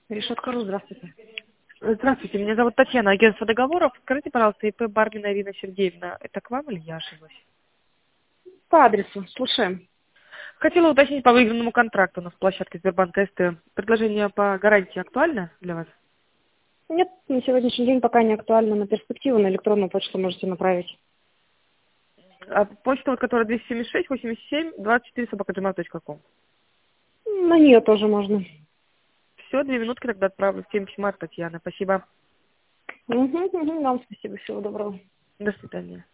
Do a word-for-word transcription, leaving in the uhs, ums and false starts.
Решетка.ру, здравствуйте. Здравствуйте, меня зовут Татьяна, агентство договоров. Скажите, пожалуйста, ИП Бармина Ирина Сергеевна, это к вам или я ошиблась? По адресу, слушаем. Хотела уточнить по выигранному контракту на площадке Сбербанка СТ. Предложение по гарантии актуально для вас? Нет, на сегодняшний день пока не актуально. На перспективу на электронную почту можете направить. А почта, вот, которая двести семьдесят шесть восемьдесят семь двадцать четыре собака джимейл точка ком. На нее тоже можно. Все, две минутки тогда отправлю. Всем письма от Татьяны. Спасибо. Угу, угу, вам спасибо, всего доброго. До свидания.